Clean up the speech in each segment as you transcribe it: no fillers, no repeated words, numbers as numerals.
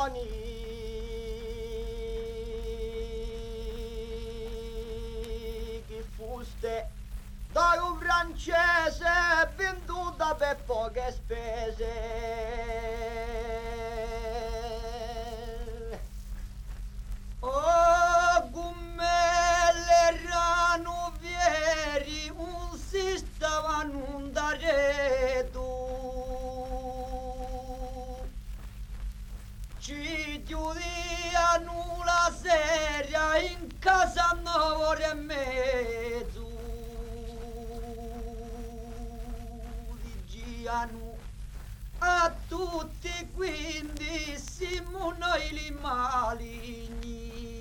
che fuste da un francese venduta per poche spese. Oh, come l'erano vieri un si stavano un dareto. Ci chiudiano la seria in casa 9 ore e mezzo. Digiano a tutti quindi siamo noi li maligni.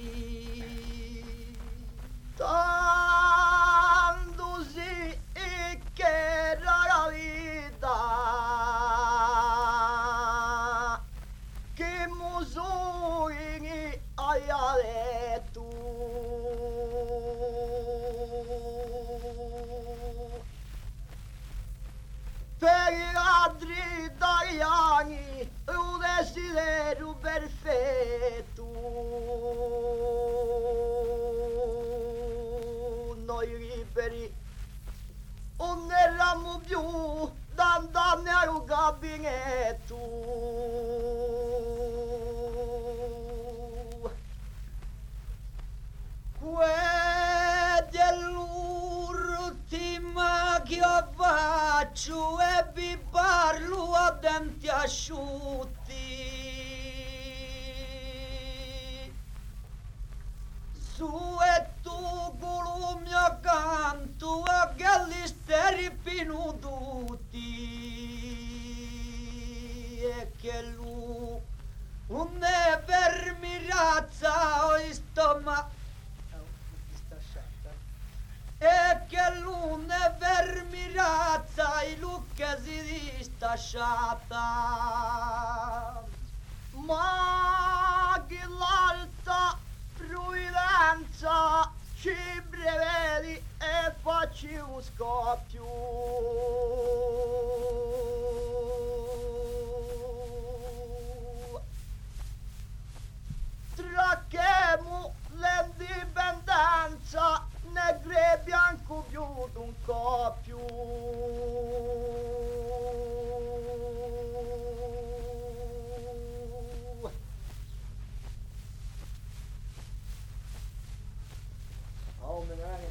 Tanto sì che era la vita che musoni hai detto. Per i ladri italiani un desiderio perfetto. Noi liberi non eravamo più da andare al gabinetto. Questa è l'ultima che faccio e vi parlo a denti asciutti. Su e tu columi accanto a che li steripino tutti. E che lui non è per mirazza o stomaco. E che l'una per mirazza i lucche si distasciata, ma che l'alta provvidenza ci prevedi e facci un scoppio. Tracchemo l'indipendenza negro e bianco più d'un coppio. Oh,